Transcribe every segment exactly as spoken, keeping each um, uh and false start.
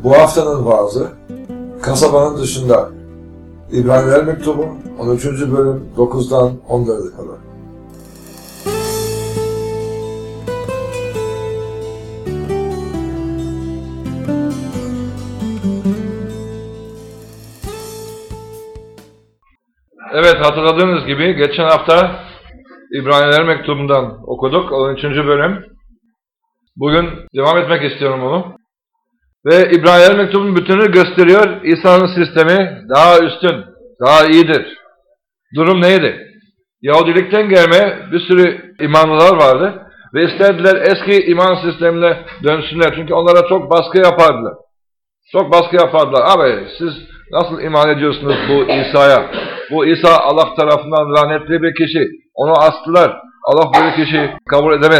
Bu haftanın vaazı, kasabanın dışında. İbraniler Mektubu, on üçüncü bölüm, dokuzdan on dörde kadar. Evet, hatırladığınız gibi geçen hafta İbraniler Mektubu'ndan okuduk, on üçüncü bölüm. Bugün devam etmek istiyorum onu. Ve İbraniler Mektubu'nun bütününü gösteriyor. İsa'nın sistemi daha üstün, daha iyidir. Durum neydi? Yahudilikten gelme bir sürü imanlılar vardı. Ve istediler eski iman sistemine dönsünler. Çünkü onlara çok baskı yapardılar. Çok baskı yapardılar. Abi siz nasıl iman ediyorsunuz bu İsa'ya? Bu İsa Allah tarafından lanetli bir kişi. Onu astılar. Allah böyle kişi kabul edemez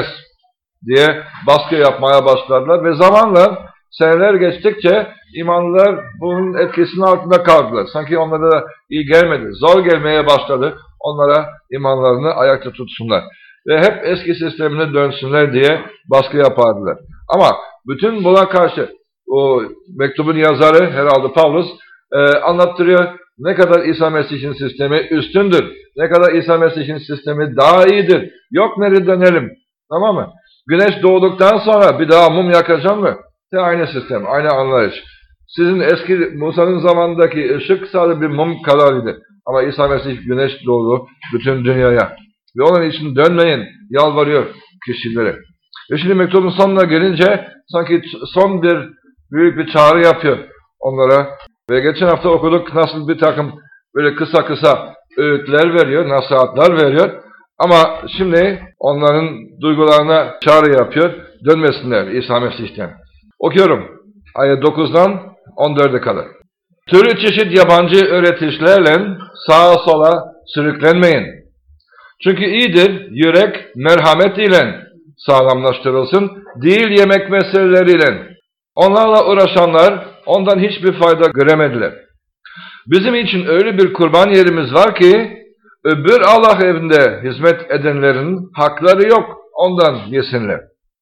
diye baskı yapmaya başladılar. Ve zamanla seneler geçtikçe imanlılar bunun etkisinin altında kaldılar. Sanki onlara da iyi gelmedi. Zor gelmeye başladı. Onlara imanlarını ayakta tutsunlar. Ve hep eski sistemine dönsünler diye baskı yapardılar. Ama bütün buna karşı o mektubun yazarı herhalde Pavlus e, anlattırıyor. Ne kadar İsa Mesih'in sistemi üstündür. Ne kadar İsa Mesih'in sistemi daha iyidir. Yok nereye dönelim. Tamam mı? Güneş doğduktan sonra bir daha mum yakacağım mı? De aynı sistem, aynı anlayış. Sizin eski Musa'nın zamanındaki ışık sadece bir mum kadarıydı. Ama İsa Mesih güneş doğdu bütün dünyaya. Ve onun için dönmeyin, yalvarıyor kişilere. Ve şimdi mektubun sonuna gelince sanki son bir büyük bir çağrı yapıyor onlara. Ve geçen hafta okuduk nasıl bir takım böyle kısa kısa öğütler veriyor, nasihatler veriyor. Ama şimdi onların duygularına çağrı yapıyor, dönmesinler İsa Mesih'ten. Okuyorum ayet dokuzdan on dörde kadar. Türlü çeşit yabancı öğretişlerle sağa sola sürüklenmeyin. Çünkü iyidir yürek merhamet ile sağlamlaştırılsın, değil yemek meseleleriyle. Onlarla uğraşanlar ondan hiçbir fayda göremediler. Bizim için öyle bir kurban yerimiz var ki, öbür Allah evinde hizmet edenlerin hakları yok, ondan yesinler.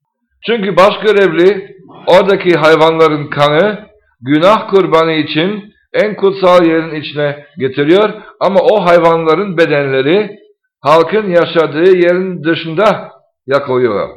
Çünkü baş görevli oradaki hayvanların kanı günah kurbanı için en kutsal yerin içine getiriyor ama o hayvanların bedenleri halkın yaşadığı yerin dışında yakılıyor.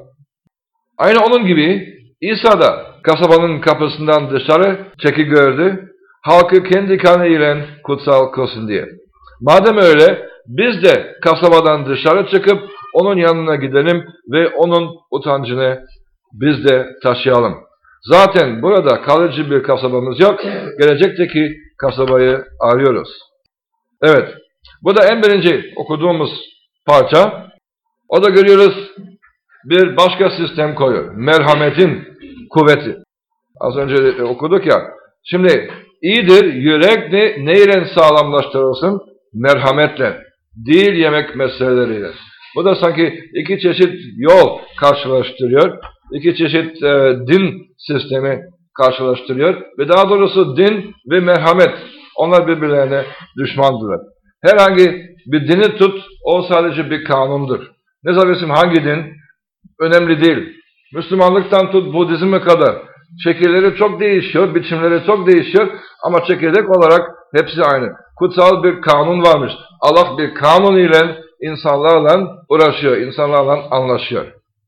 Aynı onun gibi İsa da kasabanın kapısından dışarı çeki gördü, halkı kendi kanı ile kutsal kılsın diye. Madem öyle biz de kasabadan dışarı çıkıp onun yanına gidelim ve onun utancını biz de taşıyalım. Zaten burada kalıcı bir kasabamız yok. Gelecekteki kasabayı arıyoruz. Evet. Bu da en birinci okuduğumuz parça. O da görüyoruz bir başka sistem koyuyor. Merhametin kuvveti. Az önce okuduk ya. Şimdi iyidir yürek ne, neyle sağlamlaştırılsın? Merhametle. Değil yemek meseleleriyle. Bu da sanki iki çeşit yol karşılaştırıyor. İki çeşit e, din sistemi karşılaştırıyor. Ve daha doğrusu din ve merhamet. Onlar birbirlerine düşmandırlar. Herhangi bir dini tut, o sadece bir kanundur. Ne zannedersin hangi din? Önemli değil. Müslümanlıktan tut Budizm'e kadar. Şekilleri çok değişiyor, biçimleri çok değişiyor. Ama çekirdek olarak hepsi aynı. Kutsal bir kanun varmış. Allah bir kanun ile insanlarla uğraşıyor, insanlarla anlaşıyor.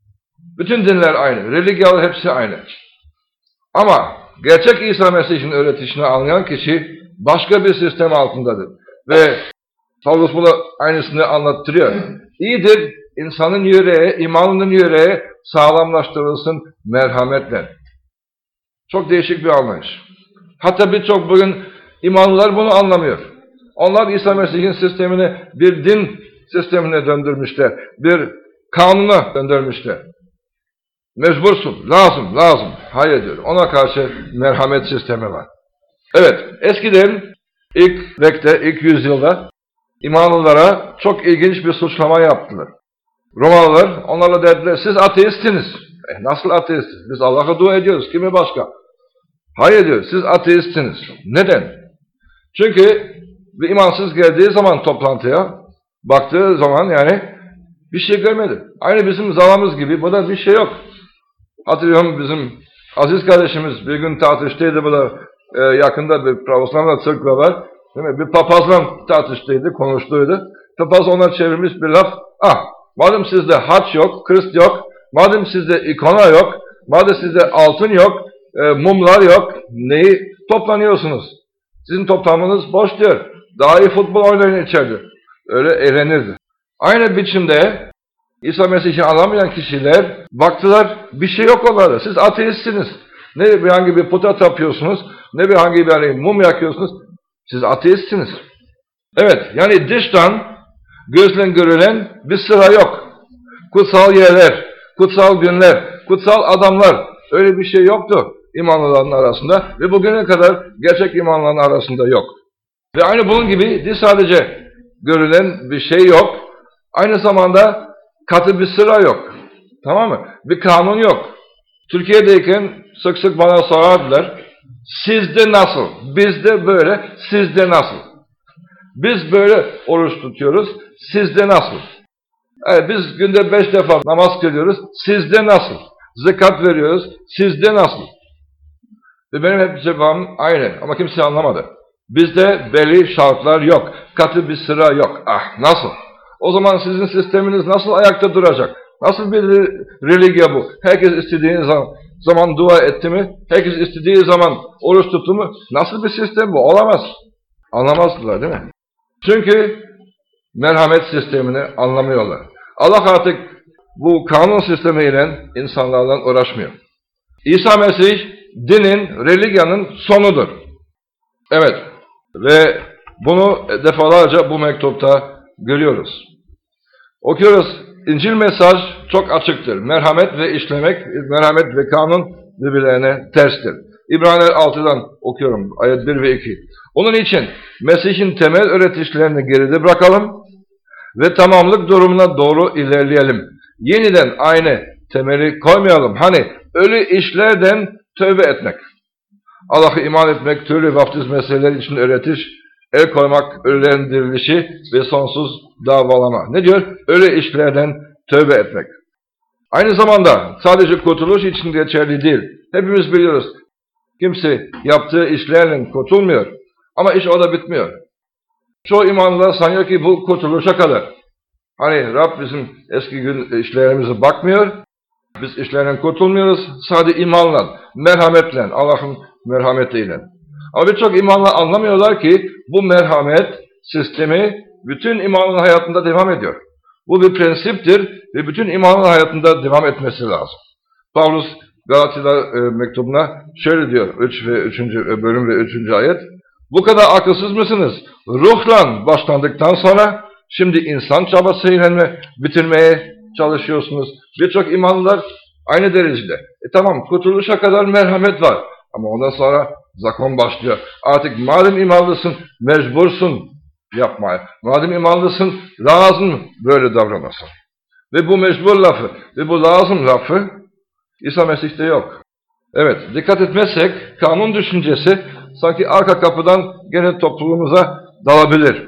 Bütün dinler aynı, religyalar hepsi aynı. Ama gerçek İsa Mesih'in öğretişini anlayan kişi başka bir sistem altındadır. Ve Pavlus bunu aynısını anlattırıyor. İyidir insanın yüreği, imanının yüreği sağlamlaştırılsın merhametle. Çok değişik bir anlayış. Hatta birçok bugün imanlılar bunu anlamıyor. Onlar İsa Mesih'in sistemini bir din sistemine döndürmüşler. Bir kanuna döndürmüşler. Mecbursun, lazım, lazım. Hayır diyor. Ona karşı merhamet sistemi var. Evet, eskiden ilk vekte, ilk yüzyılda imanlılara çok ilginç bir suçlama yaptılar. Romalılar onlarla dediler, siz ateistsiniz. E, nasıl ateistiz? Biz Allah'a dua ediyoruz, kimi başka? Hayır diyor, siz ateistsiniz. Neden? Çünkü bir imansız geldiği zaman toplantıya, baktığı zaman yani bir şey görmedi. Aynı bizim zamanımız gibi, burada bir şey yok. Hatırlıyorum bizim Aziz kardeşimiz bir gün tartıştıydı, bu da e, yakında bir Pravoslavla Çırkva var. Değil mi? Bir papazla tartıştıydı, konuştuydu. Papaz ona çevirmiş bir laf. Ah, madem sizde haç yok, krist yok, madem sizde ikona yok, madem sizde altın yok, e, mumlar yok, neyi toplanıyorsunuz? Sizin toplanmanız boş diyor. Daha iyi futbol oynayın içeride. Öyle eğlenirdi. Aynı biçimde İsa Mesih'i anlamayan kişiler baktılar, bir şey yok onlarda. Siz ateistsiniz. Ne bir hangi bir puta tapıyorsunuz, ne bir hangi bir hani mum yakıyorsunuz. Siz ateistsiniz. Evet, yani dıştan gözle görülen bir sıra yok. Kutsal yerler, kutsal günler, kutsal adamlar, öyle bir şey yoktu imanlıların arasında ve bugüne kadar gerçek imanlıların arasında yok. Ve aynı bunun gibi sadece görülen bir şey yok. Aynı zamanda katı bir sıra yok. Tamam mı? Bir kanun yok. Türkiye'deyken sık sık bana sorardılar. Sizde nasıl? Bizde böyle, sizde nasıl? Biz böyle oruç tutuyoruz. Sizde nasıl? Evet, biz günde beş defa namaz kılıyoruz. Sizde nasıl? Zekat veriyoruz. Sizde nasıl? Ve benim hep cevabım aynı. Ama kimse anlamadı. Bizde belli şartlar yok. Katı bir sıra yok. Ah, nasıl? O zaman sizin sisteminiz nasıl ayakta duracak? Nasıl bir religya bu? Herkes istediği zaman, zaman dua etti mi? Herkes istediği zaman oruç tuttu mu? Nasıl bir sistem bu? Olamaz. Anlamazdılar değil mi? Çünkü merhamet sistemini anlamıyorlar. Allah artık bu kanun sistemiyle insanlarla uğraşmıyor. İsa Mesih dinin, religyanın sonudur. Evet. Ve bunu defalarca bu mektupta görüyoruz. Okuyoruz. İncil mesaj çok açıktır. Merhamet ve işlemek, merhamet ve kanun birbirlerine terstir. İbraniler altıdan okuyorum. Ayet bir ve iki. Onun için Mesih'in temel öğretişlerini geride bırakalım ve tamamlık durumuna doğru ilerleyelim. Yeniden aynı temeli koymayalım. Hani ölü işlerden tövbe etmek. Allah'a iman etmek, türlü vaftiz meseleleri için öğretiş, el koymak, ölülerin dirilişi ve sonsuz davalama. Ne diyor? Ölü işlerden tövbe etmek. Aynı zamanda sadece kurtuluş için geçerli değil. Hepimiz biliyoruz. Kimse yaptığı işlerle kurtulmuyor. Ama iş orada bitmiyor. Çoğu imanlılar sanıyor ki bu kurtuluşa kadar. Hani Rab bizim eski gün işlerimize bakmıyor. Biz işlerden kurtulmuyoruz. Sadece imanla, merhametle, Allah'ın merhametiyle. Ama birçok imanlı anlamıyorlar ki bu merhamet sistemi bütün imanlı hayatında devam ediyor. Bu bir prensiptir ve bütün imanlı hayatında devam etmesi lazım. Pavlus Galatyalar e, mektubuna şöyle diyor, üç ve üçüncü bölüm ve üçüncü ayet. Bu kadar akılsız mısınız? Ruhla başlandıktan sonra şimdi insan çabasıyla mı bitirmeye çalışıyorsunuz? Birçok imanlılar aynı derecede. E tamam, kurtuluşa kadar merhamet var. Ama ondan sonra zakon başlıyor. Artık madem imanlısın, mecbursun yapmaya. Madem imanlısın, lazım böyle davranasın. Ve bu mecbur lafı ve bu lazım lafı İsa Mesih'te yok. Evet, dikkat etmezsek kanun düşüncesi sanki arka kapıdan gene toplumumuza dalabilir.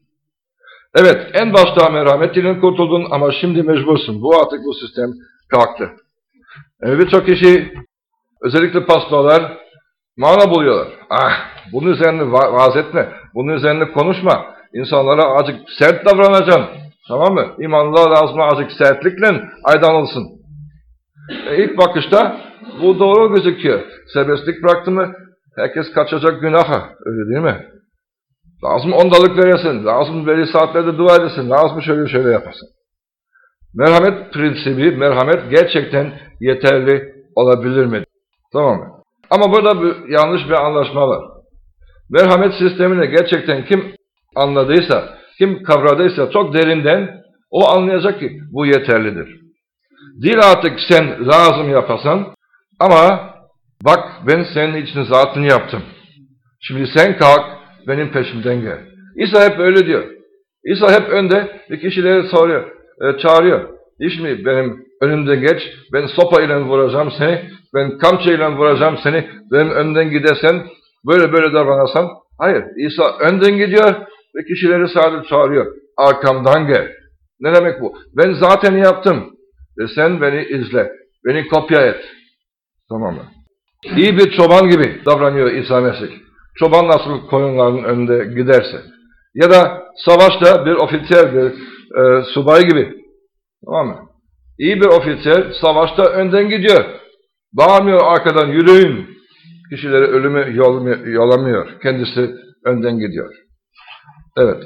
Evet, en başta merhamet ile kurtuldun ama şimdi mecbursun. Bu artık bu sistem kalktı. Evet, birçok kişi, özellikle pastorlar, mana buluyorlar. Ah, bunun üzerine va vaaz etme, bunun üzerine konuşma. İnsanlara azıcık sert davranacaksın. Tamam mı? İmanlılar lazım azıcık sertlikle aydınlansın. E, ilk bakışta bu doğru gözüküyor. Serbestlik bıraktı mı herkes kaçacak günaha. Öyle değil mi? Lazım ondalık veresin, lazım belli saatlerde dua edesin, lazım şöyle şöyle yapasın. Merhamet prensibi, merhamet gerçekten yeterli olabilir mi? Tamam mı? Ama burada bir yanlış bir anlaşma var. Merhamet sistemini gerçekten kim anladıysa, kim kavradıysa çok derinden o anlayacak ki bu yeterlidir. Değil artık sen lazım yapasan ama bak ben senin için zaten yaptım. Şimdi sen kalk benim peşimden gel. İsa hep öyle diyor. İsa hep önde bir kişileri soruyor, e, çağırıyor. Şimdi benim önümden geç, ben sopayla vuracağım seni, ben kamçıyla vuracağım seni, benim önden gidersen, böyle böyle davranırsan. Hayır, İsa önden gidiyor ve kişileri sadece çağırıyor. Arkamdan gel. Ne demek bu? Ben zaten yaptım. Ve sen beni izle, beni kopya et. Tamam mı? İyi bir çoban gibi davranıyor İsa Mesih. Çoban nasıl koyunların önünde giderse. Ya da savaşta bir ofiser, bir e, subay gibi. Tamam mı? İyi bir ofiser savaşta önden gidiyor. Bağırmıyor arkadan yürüyün. Kişileri ölümü yollamıyor. Kendisi önden gidiyor. Evet.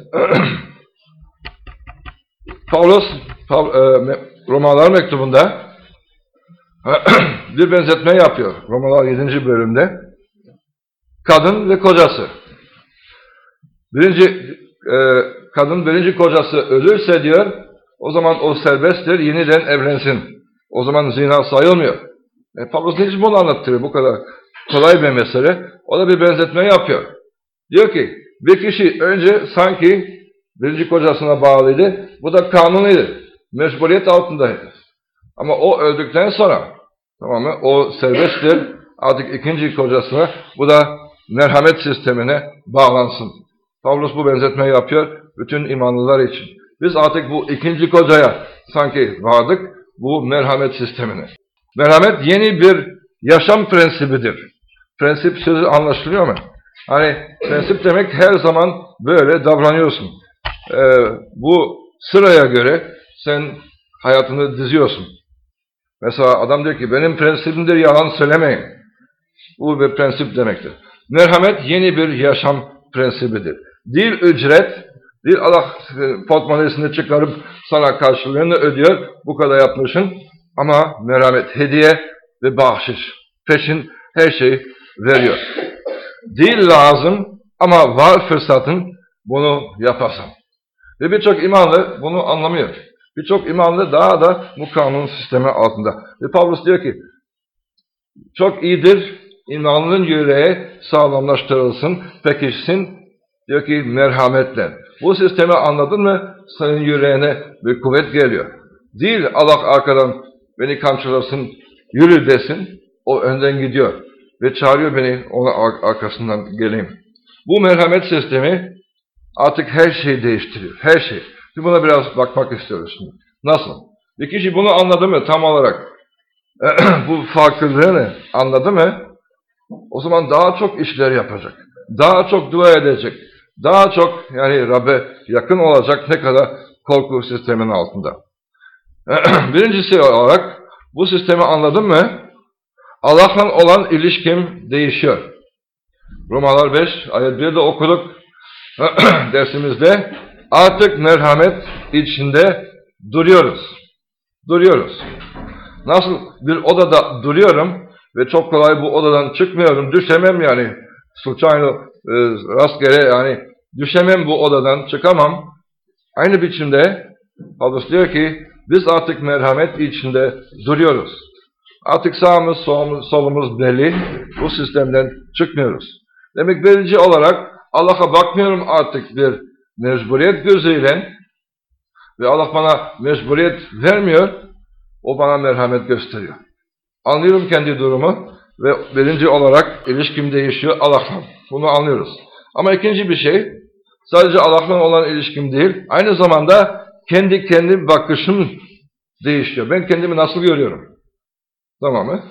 Paulus Romalılar mektubunda bir benzetme yapıyor. Romalılar yedinci bölümde. Kadın ve kocası. Birinci e, kadın birinci kocası ölürse diyor, o zaman o serbesttir, yeniden evlensin. O zaman zina sayılmıyor. E, Paulus niçin bunu anlattırıyor? Bu kadar kolay bir mesele. O da bir benzetme yapıyor. Diyor ki, bir kişi önce sanki birinci kocasına bağlıydı. Bu da kanunuydu. Mecburiyet altındaydı. Ama o öldükten sonra, tamam mı? O serbesttir. Artık ikinci kocasına, bu da merhamet sistemine bağlansın. Paulus bu benzetme yapıyor bütün imanlılar için. Biz artık bu ikinci kocaya sanki vardık, bu merhamet sistemine. Merhamet yeni bir yaşam prensibidir. Prensip sözü anlaşılıyor mu? Hani prensip demek her zaman böyle davranıyorsun. Ee, bu sıraya göre sen hayatını diziyorsun. Mesela adam diyor ki benim prensibimdir yalan söylemeyin. Bu bir prensip demektir. Merhamet yeni bir yaşam prensibidir. Değil ücret, değil Allah portmonesini çıkarıp sana karşılığını ödüyor, bu kadar yapmışsın. Ama merhamet, hediye ve bahşiş, peşin her şeyi veriyor. Değil lazım ama var fırsatın bunu yaparsan. Ve birçok imanlı bunu anlamıyor. Birçok imanlı daha da bu kanun sistemi altında. Ve Paulus diyor ki, çok iyidir, imanlının yüreği sağlamlaştırılsın, pekişsin, diyor ki merhametle. Bu sistemi anladın mı, senin yüreğine bir kuvvet geliyor. Değil Allah arkadan beni kamçılasın, yürü desin, o önden gidiyor. Ve çağırıyor beni, ona arkasından geleyim. Bu merhamet sistemi artık her şeyi değiştiriyor, her şey. Şimdi buna biraz bakmak istiyoruz şimdi. Nasıl? Bir kişi bunu anladı mı tam olarak, bu farklılığını anladı mı, o zaman daha çok işler yapacak. Daha çok dua edecek. Daha çok yani Rab'be yakın olacak ne kadar korku sistemin altında. Birincisi olarak bu sistemi anladın mı, Allah'la olan ilişkim değişiyor. Romalar beş ayet birde okuduk dersimizde. Artık merhamet içinde duruyoruz. Duruyoruz. Nasıl bir odada duruyorum ve çok kolay bu odadan çıkmıyorum, düşemem yani. Случайно, e, rastgele yani düşemem bu odadan, çıkamam. Aynı biçimde Paulus diyor ki biz artık merhamet içinde duruyoruz. Artık sağımız solumuz, solumuz belli, bu sistemden çıkmıyoruz. Demek birinci olarak Allah'a bakmıyorum artık bir mecburiyet gözüyle ve Allah bana mecburiyet vermiyor, o bana merhamet gösteriyor. Anlıyorum kendi durumu ve birinci olarak ilişkim değişiyor Allah'la. Bunu anlıyoruz. Ama ikinci bir şey, sadece Allah'la olan ilişkim değil, aynı zamanda kendi kendi bakışım değişiyor. Ben kendimi nasıl görüyorum? Tamam mı?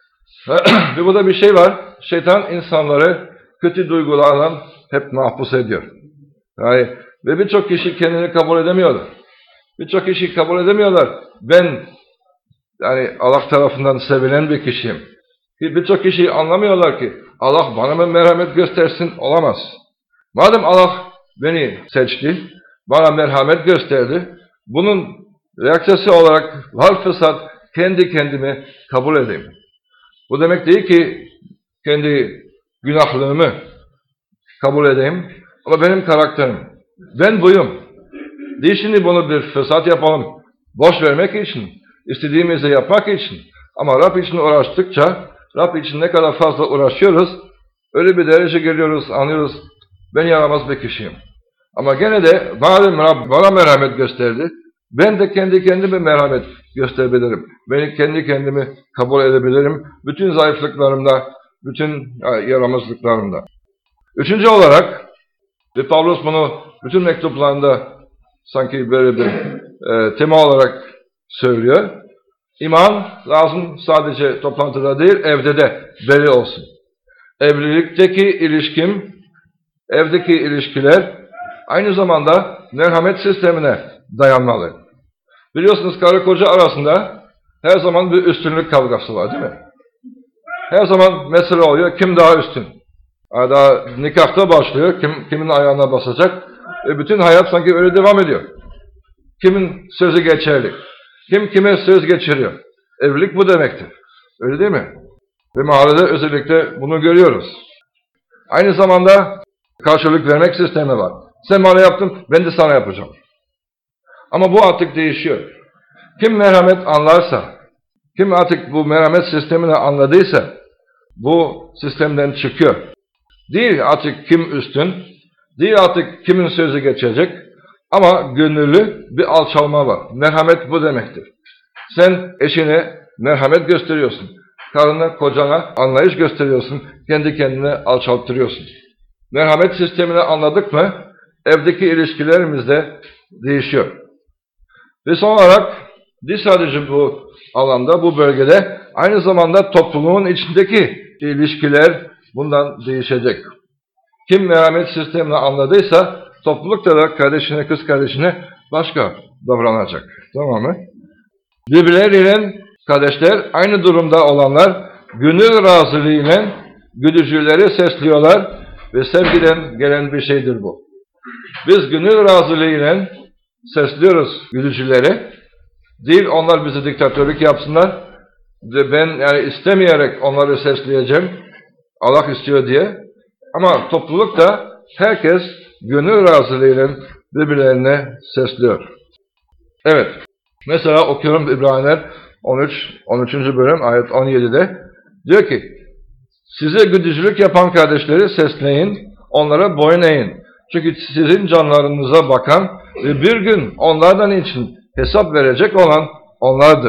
Ve burada bir şey var, şeytan insanları kötü duygularla hep mahpus ediyor. Yani, ve birçok kişi kendini kabul edemiyorlar. Birçok kişi kabul edemiyorlar. Ben yani Allah tarafından sevilen bir kişiyim. Birçok kişi anlamıyorlar ki Allah bana merhamet göstersin, olamaz. Madem Allah beni seçti, bana merhamet gösterdi, bunun reaksiyonu olarak var fırsat kendi kendimi kabul edeyim. Bu demek değil ki kendi günahlığımı kabul edeyim ama benim karakterim. Ben buyum. Değil şimdi bunu bir fırsat yapalım. Boş vermek için, istediğimizi yapmak için. Ama Rab için uğraştıkça, Rab için ne kadar fazla uğraşıyoruz, öyle bir derece geliyoruz, anlıyoruz. Ben yaramaz bir kişiyim. Ama gene de madem Rab bana merhamet gösterdi, ben de kendi kendime merhamet gösterebilirim. Ben kendi kendimi kabul edebilirim. Bütün zayıflıklarımda, bütün yaramazlıklarımda. Üçüncü olarak, ve Paulus bunu bütün mektuplarında sanki böyle bir e, tema olarak söylüyor. İman lazım sadece toplantıda değil, evde de belli olsun. Evlilikteki ilişkim, evdeki ilişkiler aynı zamanda merhamet sistemine dayanmalı. Biliyorsunuz karı koca arasında her zaman bir üstünlük kavgası var değil mi? Her zaman mesele oluyor, kim daha üstün? Daha nikahta başlıyor, kim, kimin ayağına basacak? E bütün hayat sanki öyle devam ediyor. Kimin sözü geçerli? Kim kime söz geçiriyor? Evlilik bu demektir. Öyle değil mi? Ve mahallede özellikle bunu görüyoruz. Aynı zamanda karşılık vermek sistemi var. Sen bana yaptın, ben de sana yapacağım. Ama bu artık değişiyor. Kim merhamet anlarsa, kim artık bu merhamet sistemini anladıysa, bu sistemden çıkıyor. Değil artık kim üstün, değil artık kimin sözü geçecek, ama gönüllü bir alçalma var. Merhamet bu demektir. Sen eşine merhamet gösteriyorsun. Karına, kocana anlayış gösteriyorsun. Kendi kendine alçalttırıyorsun. Merhamet sistemini anladık mı, evdeki ilişkilerimiz de değişiyor. Ve son olarak, değil sadece bu alanda, bu bölgede, aynı zamanda toplumun içindeki ilişkiler bundan değişecek. Kim merhamet sistemini anladıysa, toplulukta da kardeşine, kız kardeşine başka davranacak. Tamam mı? Birbirleriyle kardeşler, aynı durumda olanlar, gönül razılığıyla güdücüleri sesliyorlar ve sevgiden gelen bir şeydir bu. Biz gönül razılığıyla sesliyoruz güdücüleri. Değil onlar bizi diktatörlük yapsınlar. Ve ben yani istemeyerek onları sesleyeceğim. Allah istiyor diye. Ama toplulukta herkes gönül razılığıyla birbirlerine sesliyor. Evet. Mesela okuyorum İbraniler on üç on üçüncü bölüm ayet on yedide. Diyor ki, size güdücülük yapan kardeşleri sesleyin, onlara boyun eğin. Çünkü sizin canlarınıza bakan ve bir gün onlardan için hesap verecek olan onlardır.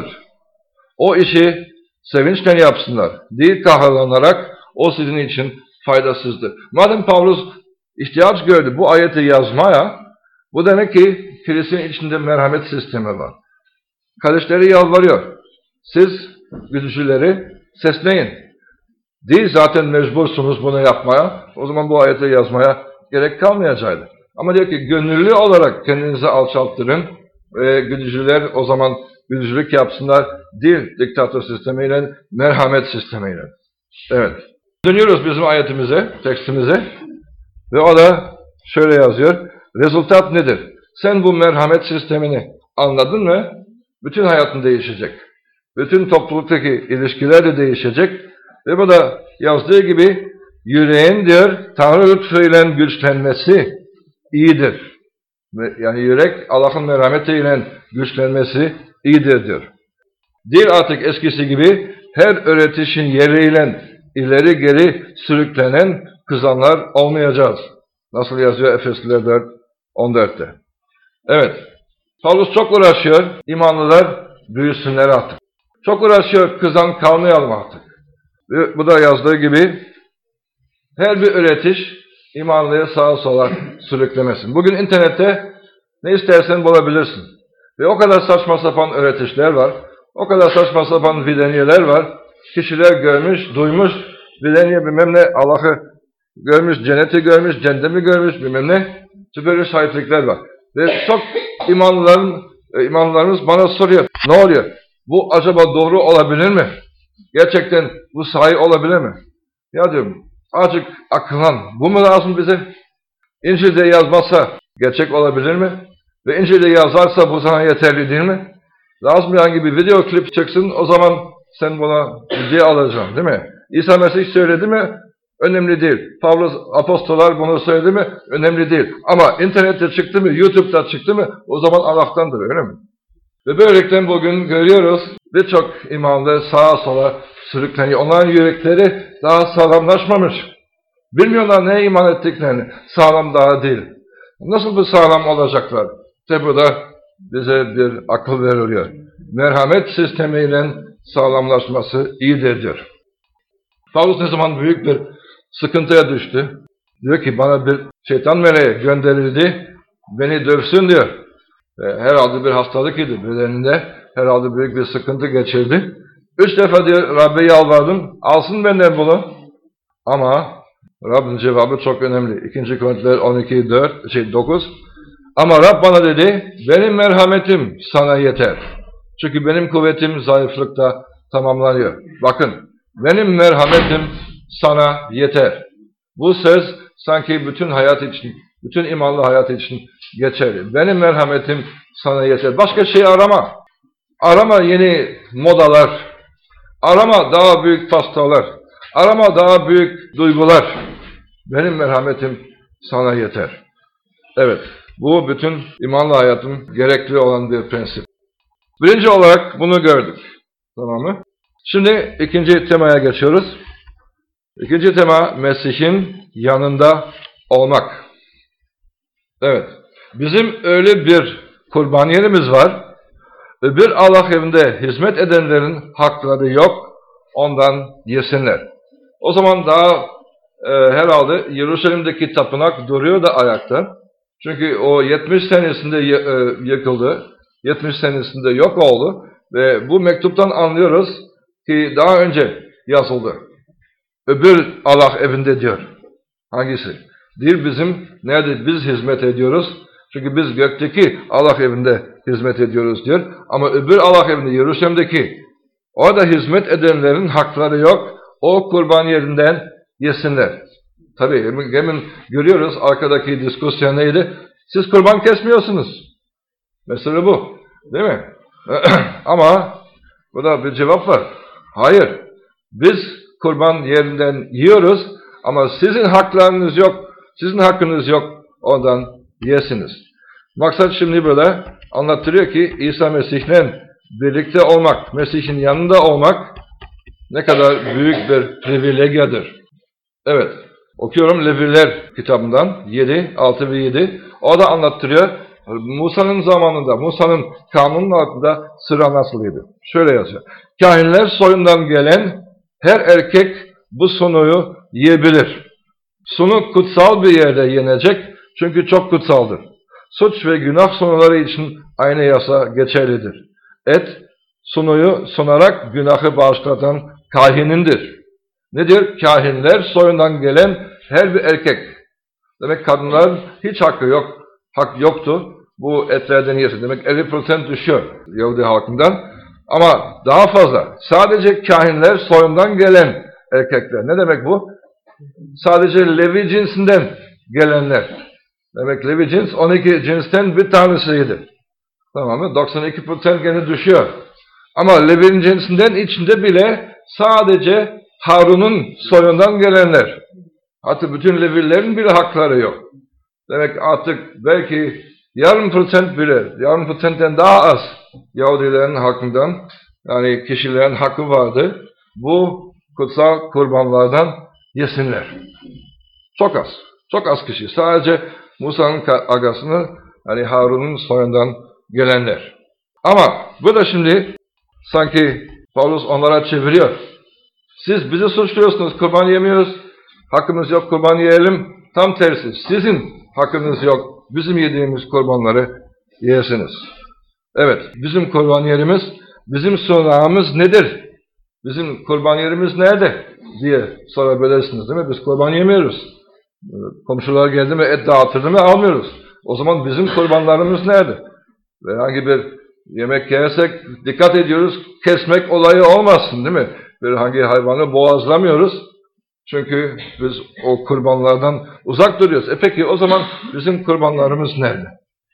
O işi sevinçle yapsınlar, değil kahrolanarak, o sizin için faydasızdır. Madem Pavlus ihtiyaç gördü bu ayeti yazmaya, bu demek ki kilisenin içinde merhamet sistemi var. Kardeşleri yalvarıyor. Siz güdücüleri sesleyin. Değil zaten mecbursunuz bunu yapmaya. O zaman bu ayeti yazmaya gerek kalmayacaktı. Ama diyor ki gönüllü olarak kendinizi alçalttırın. Ve güdücüler o zaman güdücülük yapsınlar. Değil diktatör sistemiyle, merhamet sistemiyle. Evet. Dönüyoruz bizim ayetimize, tekstimize. Ve o da şöyle yazıyor. Rezultat nedir? Sen bu merhamet sistemini anladın mı? Bütün hayatın değişecek. Bütün topluluktaki ilişkiler de değişecek. Ve bu da yazdığı gibi yüreğin diyor Tanrı lütfuyla güçlenmesi iyidir. Yani yürek Allah'ın merhametiyle güçlenmesi iyidir diyor. Değil artık eskisi gibi her öğretişin yeriyle ileri geri sürüklenen kızanlar olmayacağız. Nasıl yazıyor Efesliler dört on dörtte. Evet. Pavlus çok uğraşıyor. İmanlılar büyüsünler artık. Çok uğraşıyor. Kızan kalmayalım artık. Ve bu da yazdığı gibi her bir öğretiş imanlıyı sağa sola sürüklemesin. Bugün internette ne istersen bulabilirsin. Ve o kadar saçma sapan öğretişler var. O kadar saçma sapan vidaniyeler var. Kişiler görmüş, duymuş, vidaniye bilmem ne, Allah'ı görmüş, cenneti görmüş, cennetimi görmüş bilmem ne. Böyle şahitlikler var. Ve çok imanlıların, imanlarımız bana soruyor. Ne oluyor? Bu acaba doğru olabilir mi? Gerçekten bu sahi olabilir mi? Ya diyorum, azıcık akıllan. Bu mu lazım bize? İncil'de yazmazsa gerçek olabilir mi? Ve İncil'de yazarsa bu sana yeterli değil mi? Lazım yani bir video klip çıksın, o zaman sen buna ciddiye alacaksın değil mi? İsa Mesih söyledi mi? Önemli değil. Pavlus apostollar bunu söyledi mi? Önemli değil. Ama internette çıktı mı, YouTube'da çıktı mı? O zaman Allah'tandır öyle mi? Ve böylelikle bugün görüyoruz birçok imanlı sağa sola sürükleniyor. Onların yürekleri daha sağlamlaşmamış. Bilmiyorlar neye iman ettiklerini. Sağlam daha değil. Nasıl bu sağlam olacaklar? İşte bu da bize bir akıl veriliyor. Merhamet sistemiyle sağlamlaşması iyidir diyor. Pavlus ne zaman büyük bir sıkıntıya düştü. Diyor ki bana bir şeytan meleği gönderildi. Beni dövsün diyor. Herhalde bir hastalık idi bedeninde. herhalde büyük bir sıkıntı geçirdi. Üç defa diyor Rabbe yalvardım, alsın benden bunu. Ama Rabbin cevabı çok önemli. İkinci Korintiler on iki dört şey dokuz. Ama Rab bana dedi, benim merhametim sana yeter. Çünkü benim kuvvetim zayıflıkta tamamlanıyor. Bakın, benim merhametim sana yeter. Bu söz sanki bütün hayat için, bütün imanlı hayat için geçerli. Benim merhametim sana yeter. Başka şey arama. Arama yeni modalar. Arama daha büyük pastalar. Arama daha büyük duygular. Benim merhametim sana yeter. Evet, bu bütün imanlı hayatın gerekli olan bir prensip. Birinci olarak bunu gördük. Tamam mı? Şimdi ikinci temaya geçiyoruz. İkinci tema, Mesih'in yanında olmak. Evet, bizim öyle bir kurban yerimiz var. Öbür Allah evinde hizmet edenlerin hakları yok, ondan yesinler. O zaman daha e, herhalde Yeruşalim'deki tapınak duruyor da ayakta. Çünkü o yetmiş senesinde e, yıkıldı, yetmiş senesinde yok oldu ve bu mektuptan anlıyoruz ki daha önce yazıldı. Öbür Allah evinde diyor. Hangisi? Değil bizim, nerede biz hizmet ediyoruz? Çünkü biz gökteki Allah evinde hizmet ediyoruz diyor. Ama öbür Allah evinde, Yeruşalim'deki, orada hizmet edenlerin hakları yok. O kurban yerinden yesinler. Tabii hemen, hemen görüyoruz arkadaki diskusyon neydi? Siz kurban kesmiyorsunuz. Mesela bu. Değil mi? Ama burada bir cevap var. Hayır. Biz kurban yerinden yiyoruz ama sizin haklarınız yok. Sizin hakkınız yok. Ondan yesiniz. Maksat şimdi böyle anlattırıyor ki İsa Mesih'le birlikte olmak, Mesih'in yanında olmak ne kadar büyük bir privilegyadır. Evet, okuyorum Levviler kitabından yedi, altı ve yedi. O da anlattırıyor. Musa'nın zamanında, Musa'nın kanunun altında sıra nasılıydı? Şöyle yazıyor. Kahinler soyundan gelen her erkek bu sunuyu yiyebilir. Sunu kutsal bir yerde yenecek çünkü çok kutsaldır. Suç ve günah sunuları için aynı yasa geçerlidir. Et, sunuyu sunarak günahı bağışlatan kahinindir. Nedir? Kahinler soyundan gelen her bir erkek. Demek kadınların hiç hakkı yok. Hak yoktu. Bu etlerden yesin. Demek elli prosent düşüyor Yahudi halkından. Ama daha fazla. Sadece kahinler soyundan gelen erkekler. Ne demek bu? Sadece Levi cinsinden gelenler. Demek Levi cins on iki cinsten bir tanesiydi. Tamam mı? doksan iki prosent gene düşüyor. Ama Levi'nin cinsinden içinde bile sadece Harun'un soyundan gelenler. Hatta bütün Levilerin bile hakları yok. Demek artık belki yarım prosent bile, yarım prosentten daha az Yahudilerin hakkından, yani kişilerin hakkı vardı. Bu kutsal kurbanlardan yesinler. Çok az. Çok az kişi. Sadece Musa'nın agasını, yani Harun'un soyundan gelenler. Ama bu da şimdi sanki Paulus onlara çeviriyor. Siz bizi suçluyorsunuz, kurban yemiyoruz. Hakkımız yok, kurban yiyelim. Tam tersi. Sizin hakkınız yok. Bizim yediğimiz kurbanları yiyesiniz. Evet, bizim kurban yerimiz, bizim sunağımız nedir? Bizim kurban yerimiz nerede? Diye sorabilirsiniz değil mi? Biz kurban yemiyoruz. Komşular geldi mi, et dağıtırdı mı almıyoruz. O zaman bizim kurbanlarımız nerede? Ve hangi bir yemek yersek dikkat ediyoruz, kesmek olayı olmasın değil mi? Bir hangi hayvanı boğazlamıyoruz. Çünkü biz o kurbanlardan uzak duruyoruz. E peki o zaman bizim kurbanlarımız nerede?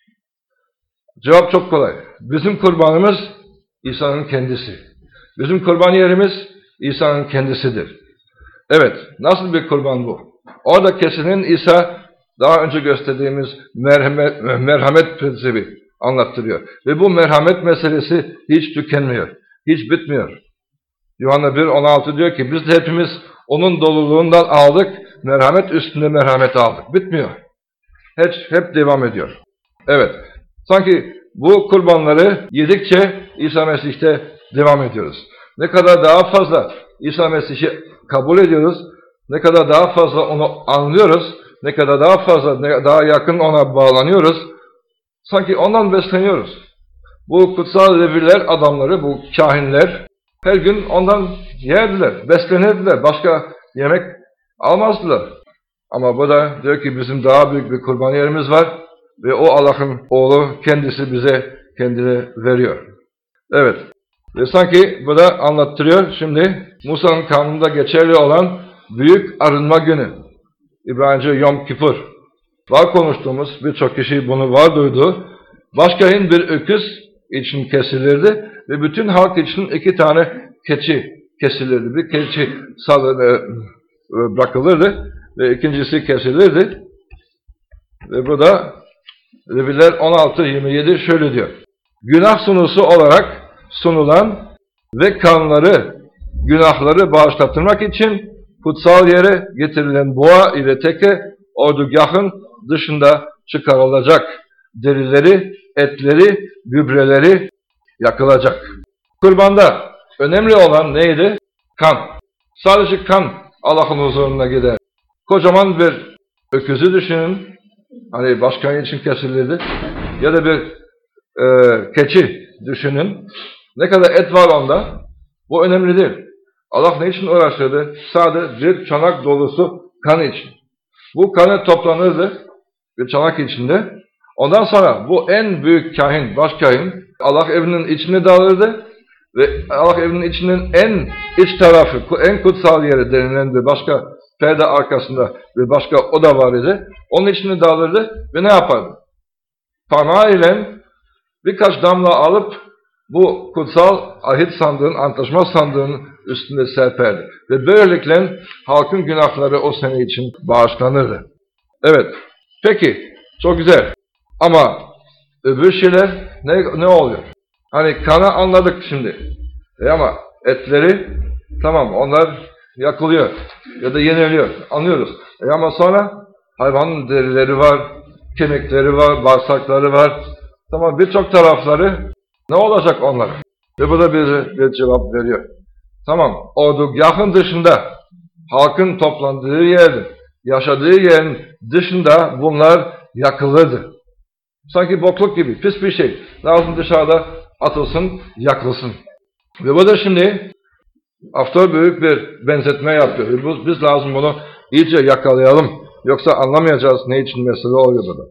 Cevap çok kolay. Bizim kurbanımız İsa'nın kendisi. Bizim kurban yerimiz İsa'nın kendisidir. Evet, nasıl bir kurban bu? Orada kesilen İsa daha önce gösterdiğimiz merhamet, merhamet prensibi anlattırıyor. Ve bu merhamet meselesi hiç tükenmiyor, hiç bitmiyor. Yuhanna bir on altı diyor ki biz de hepimiz onun doluluğundan aldık, merhamet üstünde merhamet aldık. Bitmiyor. Hep, hep devam ediyor. Evet, sanki bu kurbanları yedikçe İsa Mesih'te devam ediyoruz. Ne kadar daha fazla İsa Mesih'i kabul ediyoruz, ne kadar daha fazla onu anlıyoruz, ne kadar daha fazla, ne daha yakın ona bağlanıyoruz, sanki ondan besleniyoruz. Bu kutsal Leviler adamları, bu kahinler her gün ondan yerdiler, beslenirdiler. Başka yemek almazdılar. Ama bu da diyor ki bizim daha büyük bir kurban yerimiz var ve o Allah'ın oğlu kendisi bize kendini veriyor. Evet. Ve sanki bu da anlattırıyor şimdi Musa'nın kanununda geçerli olan büyük arınma günü. İbranice Yom Kippur. Var konuştuğumuz birçok kişi bunu var duydu. Başkahin bir öküz için kesilirdi ve bütün halk için iki tane keçi kesilirdi. Bir keçi salını bırakılırdı ve ikincisi kesilirdi. Ve bu da Leviler on altı yirmi yedi şöyle diyor. Günah sunusu olarak sunulan ve kanları, günahları bağışlatmak için kutsal yere getirilen boğa ile teke ordugahın dışında çıkarılacak. Derileri, etleri, gübreleri yakılacak. Kurbanda önemli olan neydi? Kan. Sadece kan Allah'ın huzuruna gider. Kocaman bir öküzü düşünün. Hani başkan için kesilirdi. Ya da bir e, keçi düşünün. Ne kadar et var onda? Bu önemli değil. Allah ne için uğraşırdı? Sadece bir çanak dolusu kan için. Bu kanı toplanırdı bir çanak içinde. Ondan sonra bu en büyük kahin, başkahin Allah evinin içine dağılırdı ve Allah evinin içinin en iç tarafı, en kutsal yeri denilen bir başka perde arkasında bir başka oda var idi. Onun içine dağılırdı ve ne yapardı? Parmağı ile birkaç damla alıp bu kutsal ahit sandığın, antlaşma sandığının üstünde serperdi. Ve böylelikle halkın günahları o sene için bağışlanırdı. Evet, peki, çok güzel. Ama öbür şeyler ne, ne oluyor? Hani kanı anladık şimdi. E ama etleri, tamam onlar yakılıyor ya da yeniliyor, anlıyoruz. E ama sonra hayvanın derileri var, kemikleri var, bağırsakları var. Tamam birçok tarafları ne olacak onlara? Ve bu da bir, bir cevap veriyor. Tamam, ordugahın dışında, halkın toplandığı yerde, yaşadığı yerin dışında bunlar yakılırdı. Sanki bokluk gibi, pis bir şey. Lazım dışarıda atılsın, yakılsın. Ve bu da şimdi Haftor büyük bir benzetme yapıyor. Ve biz lazım bunu iyice yakalayalım. Yoksa anlamayacağız ne için mesele oluyor burada.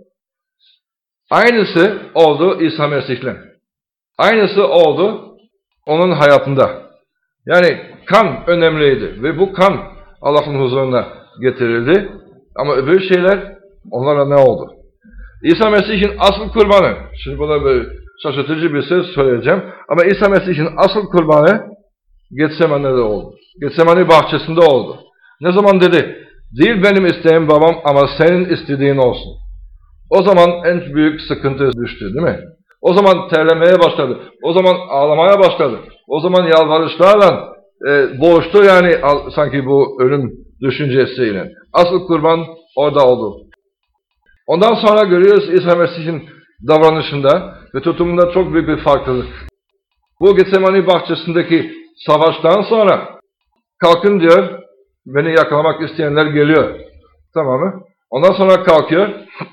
Aynısı oldu İsa Mesih'le. Aynısı oldu onun hayatında. Yani kan önemliydi ve bu kan Allah'ın huzuruna getirildi. Ama öbür şeyler onlara ne oldu? İsa Mesih'in asıl kurbanı, şimdi buna böyle şaşırtıcı bir söz söyleyeceğim ama İsa Mesih'in asıl kurbanı Getsemane'de oldu. Getsemane bahçesinde oldu. Ne zaman dedi? Değil benim isteğim babam ama senin istediğin olsun. O zaman en büyük sıkıntı düştü değil mi? O zaman terlemeye başladı. O zaman ağlamaya başladı. O zaman yalvarışlarla e, boğuştu yani sanki bu ölüm düşüncesiyle. Asıl kurban orada oldu. Ondan sonra görüyoruz İsa Mesih'in davranışında ve tutumunda çok büyük bir farklılık. Bu Getsemane bahçesindeki savaştan sonra kalkın diyor, beni yakalamak isteyenler geliyor. Tamam mı? Ondan sonra kalkıyor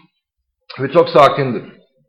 ve çok sakindir.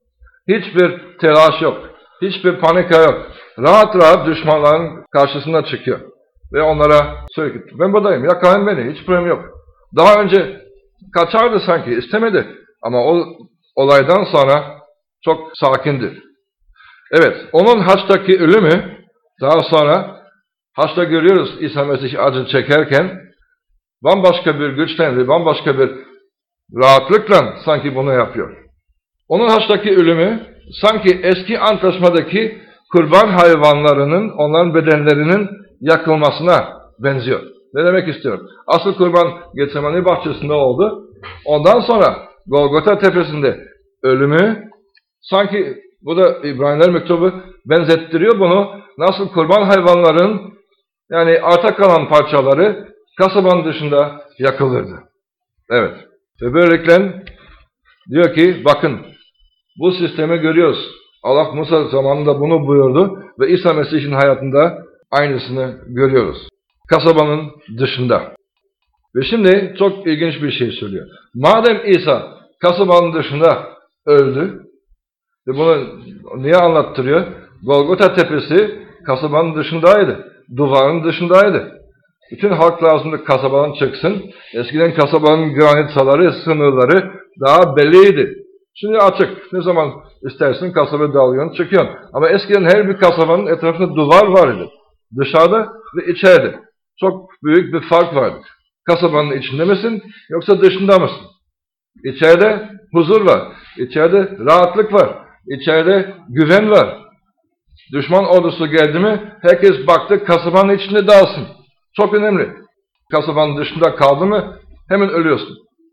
Hiçbir telaş yok. Hiçbir panika yok. Rahat rahat düşmanların karşısına çıkıyor. Ve onlara söylüyor ki ben buradayım, yakalayın beni, hiç problem yok. Daha önce kaçardı sanki, istemedi. Ama o olaydan sonra çok sakindir. Evet, onun haçtaki ölümü daha sonra haçta görüyoruz İsa Mesih acı çekerken bambaşka bir güçten ve bambaşka bir rahatlıkla sanki bunu yapıyor. Onun haçtaki ölümü sanki eski antlaşmadaki kurban hayvanlarının, onların bedenlerinin yakılmasına benziyor. Ne demek istiyorum? Asıl kurban Getsemane bahçesinde oldu. Ondan sonra Golgota tepesinde ölümü sanki bu da İbraniler mektubu benzettiriyor bunu. Nasıl kurban hayvanların yani arta kalan parçaları kasabanın dışında yakılırdı. Evet. Ve böylelikle diyor ki bakın bu sistemi görüyoruz. Allah Musa zamanında bunu buyurdu ve İsa Mesih'in hayatında aynısını görüyoruz. Kasabanın dışında. Ve şimdi çok ilginç bir şey söylüyor. Madem İsa kasabanın dışında öldü Ve bunu niye anlattırıyor? Golgota Tepesi kasabanın dışındaydı. Duvarın dışındaydı. Bütün halk lazımdı kasabadan çıksın. Eskiden kasabanın granitsaları, sınırları daha belliydi. Şimdi açık. Ne zaman istersin kasaba dalıyorsun, çıkıyorsun. Ama eskiden her bir kasabanın etrafında duvar vardı. Dışarıda ve içeride. Çok büyük bir fark vardı. Kasabanın içinde misin yoksa dışında mısın? İçeride huzur var. İçeride rahatlık var. İçeride güven var. Düşman ordusu geldi mi herkes baktı kasabanın içinde dağılsın. Çok önemli. Kasabanın dışında kaldı mı hemen ölüyorsun.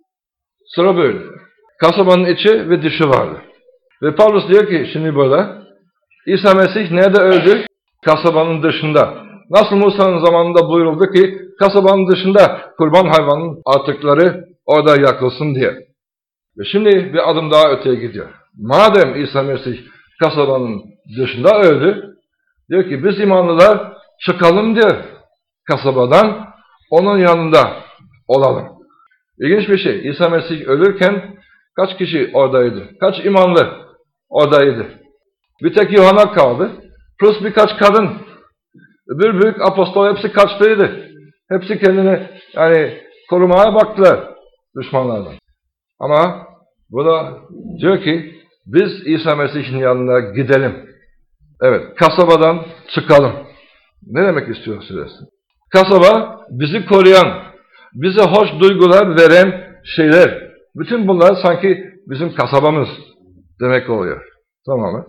Sıra böyle. Kasabanın içi ve dışı vardı. Ve Pavlus diyor ki şimdi burada İsa Mesih nerede öldü? Kasabanın dışında. Nasıl Musa'nın zamanında buyuruldu ki kasabanın dışında kurban hayvanının artıkları orada yakılsın diye. Ve şimdi bir adım daha öteye gidiyor. Madem İsa Mesih kasabanın dışında öldü, diyor ki biz imanlılar çıkalım diyor kasabadan, onun yanında olalım. İlginç bir şey. İsa Mesih ölürken kaç kişi oradaydı? Kaç imanlı oradaydı? Bir tek Yuhanna kaldı. Plus birkaç kadın. Öbür büyük apostol hepsi kaçtıydı. Hepsi kendini yani korumaya baktılar düşmanlardan. Ama bu da diyor ki biz İsa Mesih'in yanına gidelim. Evet, kasabadan çıkalım. Ne demek istiyor süresi? Kasaba bizi koruyan, bize hoş duygular veren şeyler. Bütün bunlar sanki bizim kasabamız demek oluyor. Tamam mı?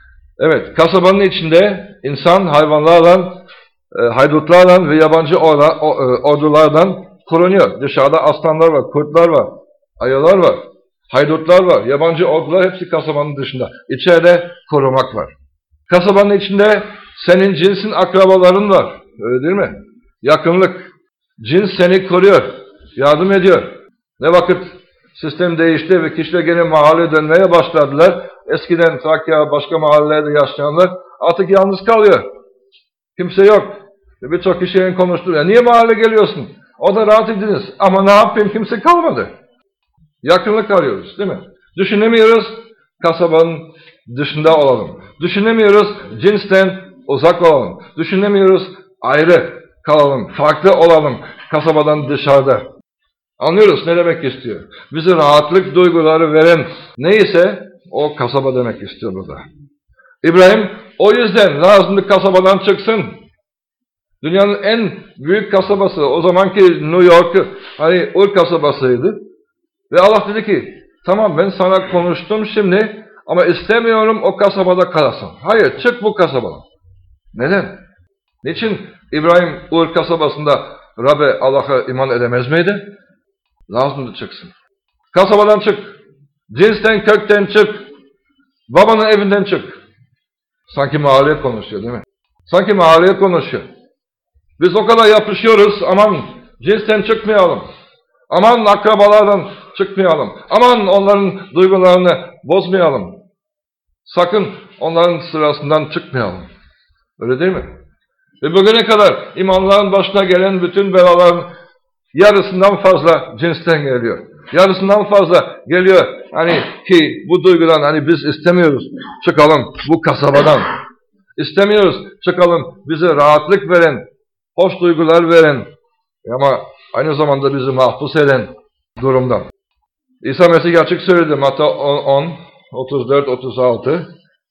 Evet, kasabanın içinde insan hayvanlarla, e, haydutlarla ve yabancı orda, o, e, ordulardan korunuyor. Dışarıda aslanlar var, kurtlar var, ayılar var, haydutlar var, yabancı ordular hepsi kasabanın dışında. İçeride korumak var. Kasabanın içinde senin cinsin akrabaların var. Öyle değil mi? Yakınlık. Cins seni koruyor, yardım ediyor. Ne vakit sistem değişti ve kişiler gene mahalleye dönmeye başladılar. Eskiden Trakya başka mahallelerde yaşayanlar artık yalnız kalıyor. Kimse yok. Birçok kişinin konuştuğu, ya niye mahalle geliyorsun? O da rahat ediniz. Ama ne yapayım, kimse kalmadı. Yakınlık arıyoruz değil mi? Düşünemiyoruz, kasabanın dışında olalım. Düşünemiyoruz, cinsten uzak olalım. Düşünemiyoruz, ayrı kalalım, farklı olalım kasabadan dışarıda. Anlıyoruz ne demek istiyor. Bize rahatlık duyguları veren neyse o kasaba demek istiyor burada. İbrahim o yüzden lazımdı kasabadan çıksın. Dünyanın en büyük kasabası, o zamanki New York, hani Ur kasabasıydı. Ve Allah dedi ki, tamam ben sana konuştum şimdi ama istemiyorum o kasabada kalasın. Hayır, çık bu kasabadan. Neden? Niçin İbrahim Ur kasabasında Rabbe Allah'a iman edemez miydi? Lazımdı çıksın. Kasabadan çık. Cinsten, kökten çık. Babanın evinden çık. Sanki mahalleye konuşuyor değil mi? Sanki mahalleye konuşuyor. Biz o kadar yapışıyoruz, aman cinsten çıkmayalım. Aman akrabalardan çıkmayalım. Aman onların duygularını bozmayalım. Sakın onların sırasından çıkmayalım. Öyle değil mi? Ve bugüne kadar imanların başına gelen bütün belaların yarısından fazla cinsten geliyor. Yarısından fazla geliyor. Hani ki bu duygudan hani biz istemiyoruz çıkalım bu kasabadan. İstemiyoruz çıkalım bize rahatlık veren, hoş duygular veren ama aynı zamanda bizi mahpus eden durumdan. İsa Mesih açık söyledi Matta on, otuz dört otuz altı.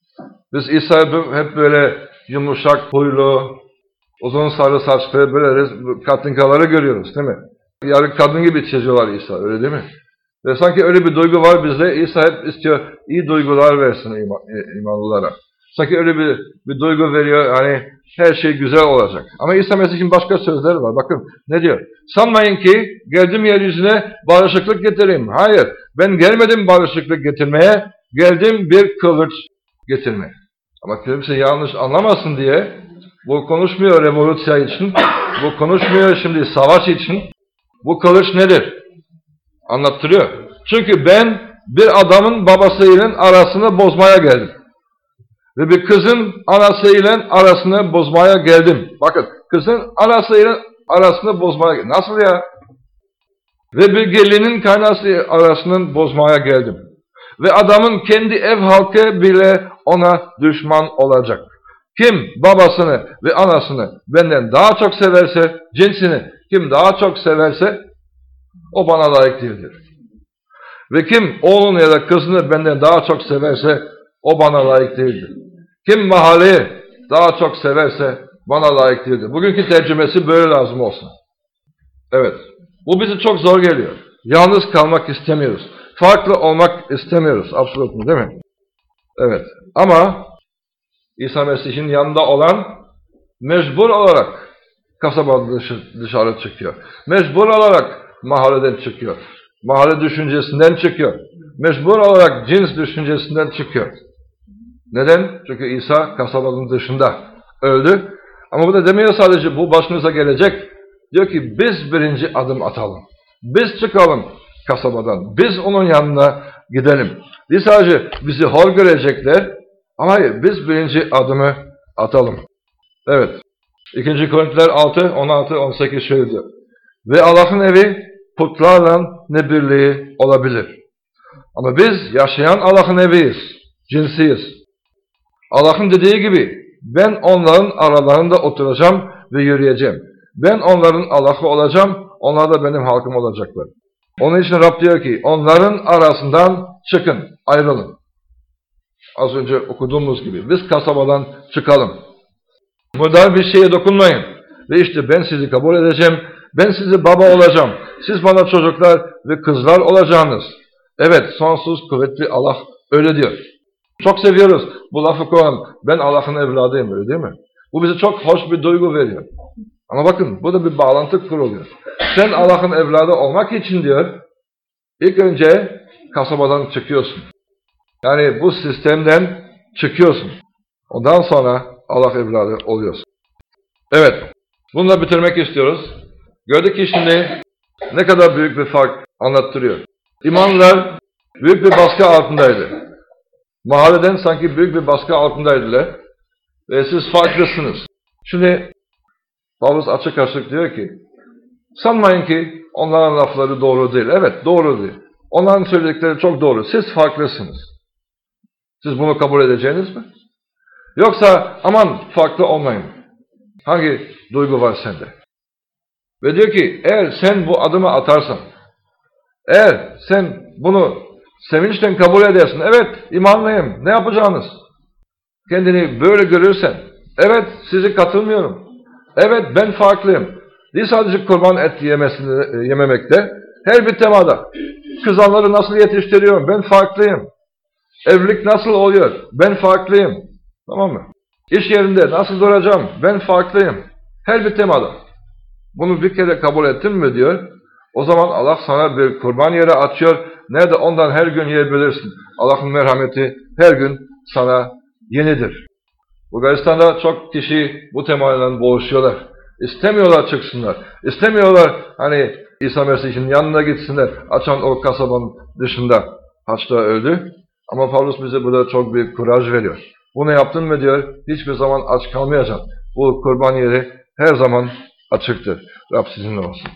Biz İsa'yı hep böyle yumuşak huylu, uzun sarı saçlı böyle katınkaları görüyoruz değil mi? Yarı kadın gibi çiziyorlar İsa, öyle değil mi? Ve sanki öyle bir duygu var bizde. İsa hep istiyor iyi duygular versin iman, imanlılara. Sanki öyle bir, bir duygu veriyor, hani her şey güzel olacak. Ama İsa Mesih'in başka sözleri var. Bakın ne diyor? Sanmayın ki geldim yeryüzüne barışıklık getireyim. Hayır, ben gelmedim barışıklık getirmeye, geldim bir kılıç getirmeye. Ama kimse yanlış anlamasın diye bu konuşmuyor revolüsyon için, bu konuşmuyor şimdi savaş için. Bu kılıç nedir? Anlattırıyor. Çünkü ben bir adamın babasıyla arasını bozmaya geldim. Ve bir kızın anasıyla arasını bozmaya geldim. Bakın, kızın anasıyla arasını bozmaya geldim. Nasıl ya? Ve bir gelinin kaynası arasını bozmaya geldim. Ve adamın kendi ev halkı bile ona düşman olacak. Kim babasını ve anasını benden daha çok severse, cinsini kim daha çok severse o bana layık değildir. Ve kim oğlunu ya da kızını benden daha çok severse o bana layık değildir. Kim mahalleyi daha çok severse bana layık değildir. Bugünkü tercümesi böyle lazım olsun. Evet. Bu bize çok zor geliyor. Yalnız kalmak istemiyoruz. Farklı olmak istemiyoruz. Absolut değil mi? Evet. Ama İsa Mesih'in yanında olan mecbur olarak kasabadan dışarı çıkıyor. Mecbur olarak mahalleden çıkıyor. Mahalle düşüncesinden çıkıyor. Mecbur olarak cins düşüncesinden çıkıyor. Neden? Çünkü İsa kasabanın dışında öldü. Ama bu da demiyor sadece bu başımıza gelecek. Diyor ki biz birinci adım atalım. Biz çıkalım kasabadan. Biz onun yanına gidelim. Değil sadece bizi hor görecekler. Ama hayır biz birinci adımı atalım. Evet. ikinci Korintiler altı, on altı, on sekiz şöyle diyor. Ve Allah'ın evi putlarla ne birliği olabilir. Ama biz yaşayan Allah'ın eviyiz. Cinsiyiz. Allah'ın dediği gibi ben onların aralarında oturacağım ve yürüyeceğim. Ben onların Allah'ı olacağım, onlar da benim halkım olacaklar. Onun için Rab diyor ki onların arasından çıkın, ayrılın. Az önce okuduğumuz gibi biz kasabadan çıkalım. Burada bir şeye dokunmayın. Ve işte ben sizi kabul edeceğim, ben sizi baba olacağım. Siz bana çocuklar ve kızlar olacaksınız. Evet, sonsuz kuvvetli Allah öyle diyor. Çok seviyoruz bu lafı koyan, ben Allah'ın evladıyım öyle değil mi? Bu bize çok hoş bir duygu veriyor. Ama bakın burada bir bağlantı kuruluyor. Sen Allah'ın evladı olmak için diyor, ilk önce kasabadan çıkıyorsun. Yani bu sistemden çıkıyorsun. Ondan sonra Allah evladı oluyorsun. Evet, bununla bitirmek istiyoruz. Gördük ki şimdi ne kadar büyük bir fark anlattırıyor. İmanlılar büyük bir baskı altındaydı. Mahalleden sanki büyük bir baskı altındaydılar. Ve siz farklısınız. Şimdi Pavlus açık açık diyor ki, sanmayın ki onların lafları doğru değil. Evet doğru değil. Onların söyledikleri çok doğru. Siz farklısınız. Siz bunu kabul edeceğiniz mi? Yoksa aman farklı olmayın. Hangi duygu var sende? Ve diyor ki eğer sen bu adımı atarsan, eğer sen bunu sevinçten kabul edersin, evet imanlıyım, ne yapacağınız? Kendini böyle görürsen, evet sizi katılmıyorum, evet ben farklıyım. Değil sadece kurban et yemesini, yememekte, her bir temada. Kızanları nasıl yetiştiriyorum, ben farklıyım. Evlilik nasıl oluyor, ben farklıyım. Tamam mı? İş yerinde nasıl duracağım, ben farklıyım. Her bir temada. Bunu bir kere kabul ettin mi diyor, o zaman Allah sana bir kurban yeri açıyor. Nerede ondan her gün yiyebilirsin. Allah'ın merhameti her gün sana yenidir. Bulgaristan'da çok kişi bu temayla boğuşuyorlar. İstemiyorlar çıksınlar. İstemiyorlar hani İsa Mesih'in yanına gitsinler. Açan o kasabanın dışında Haçta öldü. Ama Pavlus bize burada çok büyük kuraj veriyor. Bunu yaptın mı diyor, hiçbir zaman aç kalmayacaksın. Bu kurban yeri her zaman açıktır. Rab sizinle olsun.